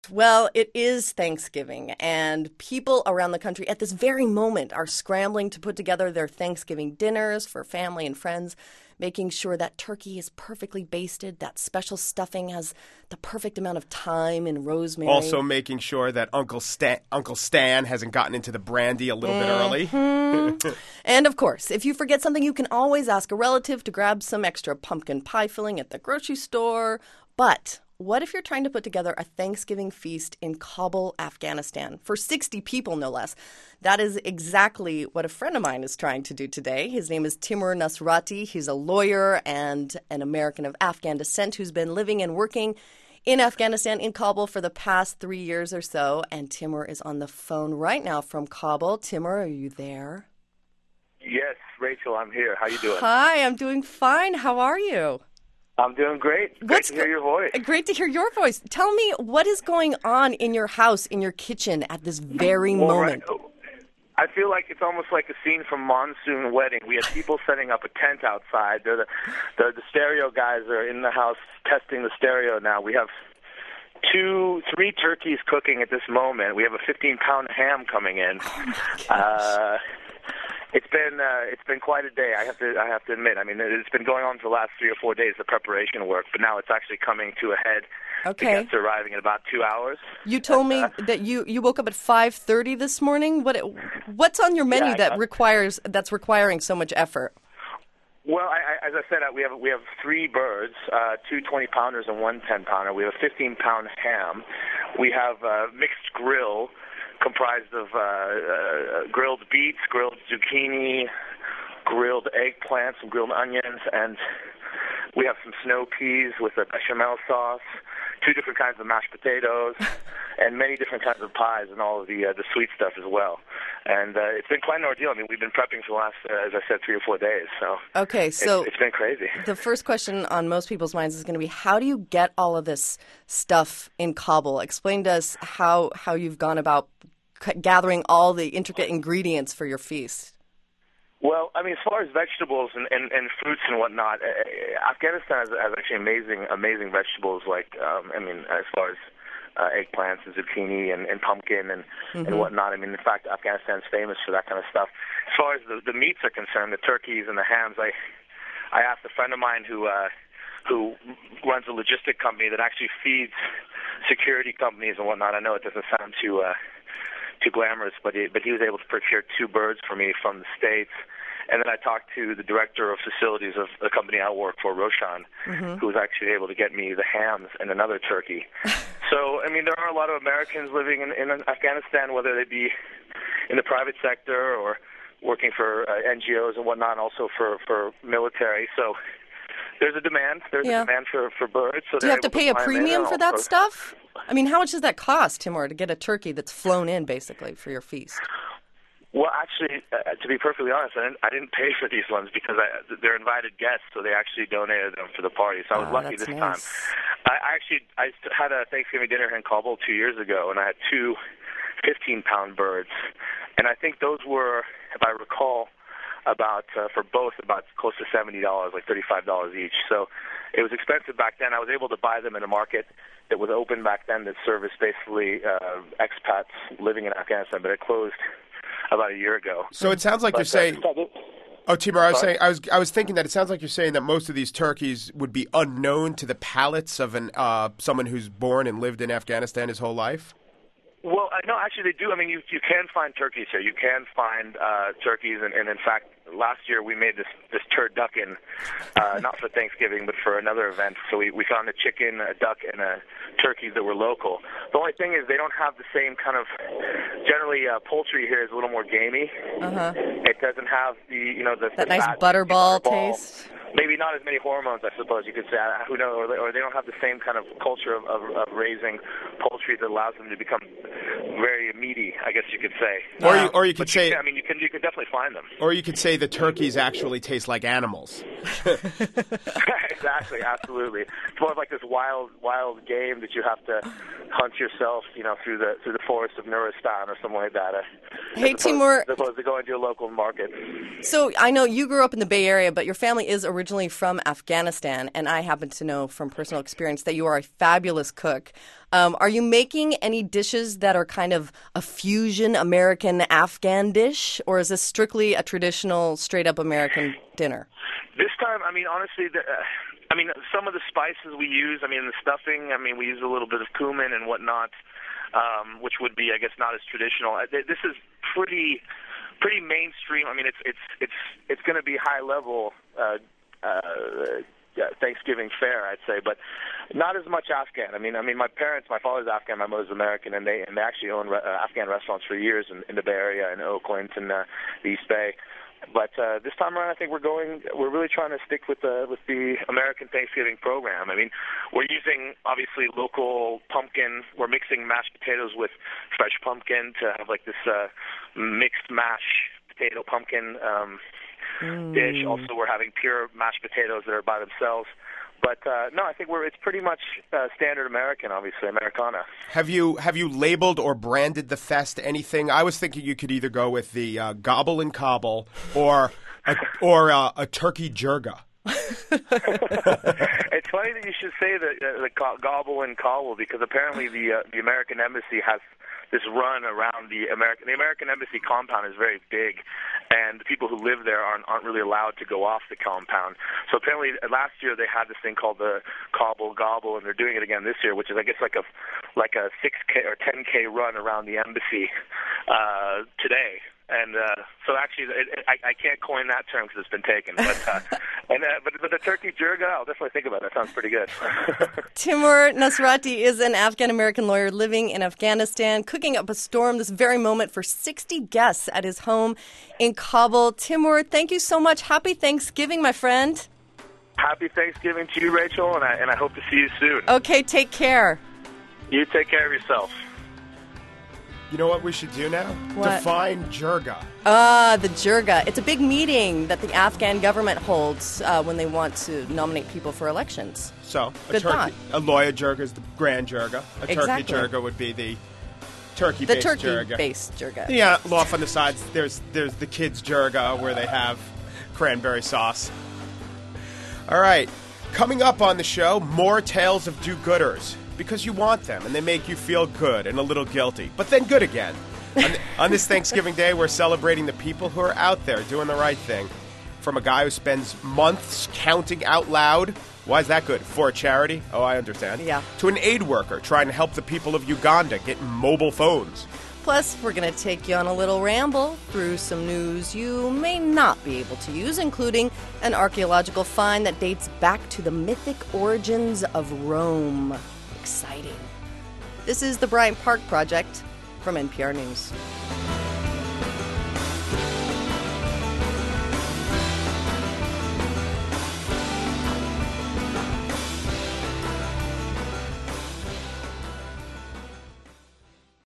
Well, it is Thanksgiving, and people around the country at this very moment are scrambling to put together their Thanksgiving dinners for family and friends, making sure that turkey is perfectly basted, that special stuffing has the perfect amount of thyme and Also rosemary. making sure that Uncle Stan hasn't gotten into the brandy a little bit early. And of course, if you forget something, you can always ask a relative to grab some extra pumpkin pie filling at the grocery store. But what if you're trying to put together a Thanksgiving feast in Kabul, Afghanistan, for 60 people, no less? That is exactly what a friend of mine is trying to do today. His name is Timur Nasrati. He's a lawyer and an American of Afghan descent who's been living and working in Afghanistan, in Kabul, for the past 3 years or so. And Timur is on the phone right now from Kabul. Timur, are you there? Yes, Rachel, I'm here. How you doing? Hi, I'm doing fine. How are you? I'm doing great. Great to hear your voice. Great to hear your voice. Tell me, what is going on in your house, in your kitchen at this very Well, moment? right, I feel like it's almost like a scene from Monsoon Wedding. We had people setting up a tent outside. The stereo guys are in the house testing the stereo now. We have three turkeys cooking at this moment. We have a 15-pound ham coming in. It's been quite a day. I have to admit. I mean, it's been going on for the last 3 or 4 days, the preparation work, but now it's actually coming to a head. Okay. The guests are arriving in about 2 hours. You told me that you woke up at 5:30 this morning. What's on your menu that's requiring so much effort? Well, as I said, we have three birds, two 20-pounders and one 10-pounder. We have a 15-pound ham. We have a mixed grill comprised of grilled beets, grilled zucchini, grilled eggplants, some grilled onions, and we have some snow peas with a bechamel sauce, two different kinds of mashed potatoes, and many different kinds of pies and all of the sweet stuff as well. And it's been quite an ordeal. I mean, we've been prepping for the last, as I said, 3 or 4 days. So okay, so it's been crazy. The first question on most people's minds is going to be, how do you get all of this stuff in Kabul? Explain to us how you've gone about gathering all the intricate ingredients for your feast. Well, I mean, as far as vegetables and fruits and whatnot, Afghanistan has actually amazing vegetables. Like, as far as eggplants and zucchini and pumpkin and whatnot. I mean, in fact, Afghanistan is famous for that kind of stuff. As far as the meats are concerned, the turkeys and the hams, I asked a friend of mine who runs a logistic company that actually feeds security companies and whatnot. I know it doesn't sound too glamorous, but he was able to procure 2 birds for me from the States. And then I talked to the director of facilities of the company I work for, Roshan, who was actually able to get me the hams and another turkey. So, I mean, there are a lot of Americans living in Afghanistan, whether they be in the private sector or working for NGOs and whatnot, and also for military. So there's a demand. There's a demand for birds. So do you have to pay a premium for that stuff? I mean, how much does that cost, Timur, to get a turkey that's flown in, basically, for your feast? Well, actually, to be perfectly honest, I didn't pay for these ones because they're invited guests, so they actually donated them for the party. So I was lucky this time. I had a Thanksgiving dinner here in Kabul 2 years ago, and I had 2 15-pound birds. And I think those were, if I recall, for both about close to $70, like $35 each. So it was expensive back then. I was able to buy them in a market that was open back then that serviced basically expats living in Afghanistan, but it closed about a year ago. So it sounds like you're saying. Oh, Timur, I was thinking that it sounds like you're saying that most of these turkeys would be unknown to the palates of someone who's born and lived in Afghanistan his whole life. Well, no, actually they do. I mean, you can find turkeys here. You can find turkeys, and in fact, last year we made this turducken, not for Thanksgiving, but for another event. So we found a chicken, a duck, and a turkeys that were local. The only thing is they don't have the same kind of. Generally, poultry here is a little more gamey. It doesn't have the nice fat, butterball taste. Maybe not as many hormones, I suppose you could say. Who knows? Or they don't have the same kind of culture of raising poultry that allows them to become very meaty, I guess you could say. Or you could say. I mean, you you can definitely find them. Or you could say the turkeys actually taste like animals. Exactly, absolutely. It's more of like this wild game that you have to hunt yourself, through the forest of Nuristan or something like that. Hey, Timur. As opposed to going to a local market. So I know you grew up in the Bay Area, but your family is originally from Afghanistan, and I happen to know from personal experience that you are a fabulous cook. Are you making any dishes that are kind of a fusion American-Afghan dish, or is this strictly a traditional, straight-up American dinner? This time, honestly, some of the spices we use, the stuffing, we use a little bit of cumin and whatnot, which would be, I guess, not as traditional. This is pretty mainstream. It's going to be high level Thanksgiving fare, I'd say, but not as much Afghan. My father's Afghan, my mother's American, and they actually own Afghan restaurants for years in the Bay Area, in Oakland, and the East Bay. But this time around, I think we're really trying to stick with the American Thanksgiving program. We're using, obviously, local pumpkin. We're mixing mashed potatoes with fresh pumpkin to have like this mixed mash potato pumpkin dish. Also, we're having pure mashed potatoes that are by themselves. But no, I think it's pretty much standard American, obviously, Americana. Have you labeled or branded the fest anything? I was thinking you could either go with the gobble and cobble or a turkey jerga. It's funny that you should say the gobble and cobble, because apparently the American Embassy has this run around the American Embassy compound is very big, and the people who live there aren't really allowed to go off the compound. So apparently last year they had this thing called the Cobble Gobble, and they're doing it again this year, which is, I guess, like a 6K or 10K run around the embassy today. And so actually, I can't coin that term because it's been taken. But the turkey jerga, I'll definitely think about it. That sounds pretty good. Timur Nasrati is an Afghan-American lawyer living in Afghanistan, cooking up a storm this very moment for 60 guests at his home in Kabul. Timur, thank you so much. Happy Thanksgiving, my friend. Happy Thanksgiving to you, Rachel, and I hope to see you soon. Okay, take care. You take care of yourself. You know what we should do now? What? Define jerga. The jerga. It's a big meeting that the Afghan government holds when they want to nominate people for elections. So, a lawyer jerga is the grand jerga. A Exactly. turkey jerga would be the turkey-based jerga. The turkey-based jerga. Yeah, off on the sides, there's the kids' jerga where they have cranberry sauce. All right, coming up on the show, more tales of do-gooders. Because you want them, and they make you feel good and a little guilty, but then good again. On this Thanksgiving Day, we're celebrating the people who are out there doing the right thing. From a guy who spends months counting out loud. Why is that good? For a charity? Oh, I understand. Yeah. To an aid worker trying to help the people of Uganda get mobile phones. Plus, we're going to take you on a little ramble through some news you may not be able to use, including an archaeological find that dates back to the mythic origins of Rome. Exciting. This is the Bryant Park Project from NPR News.